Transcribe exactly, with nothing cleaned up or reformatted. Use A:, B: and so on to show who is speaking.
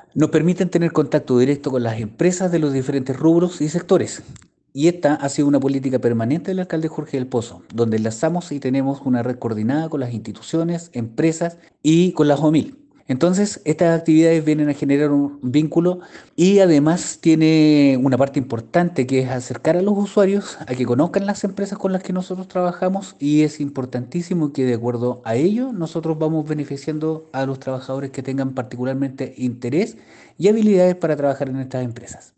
A: Nos permiten tener contacto directo con las empresas de los diferentes rubros y sectores. Y esta ha sido una política permanente del alcalde Jorge del Pozo, donde enlazamos y tenemos una red coordinada con las instituciones, empresas y con la OMIL. Entonces, estas actividades vienen a generar un vínculo y además tiene una parte importante que es acercar a los usuarios a que conozcan las empresas con las que nosotros trabajamos y es importantísimo que de acuerdo a ello nosotros vamos beneficiando a los trabajadores que tengan particularmente interés y habilidades para trabajar en estas empresas.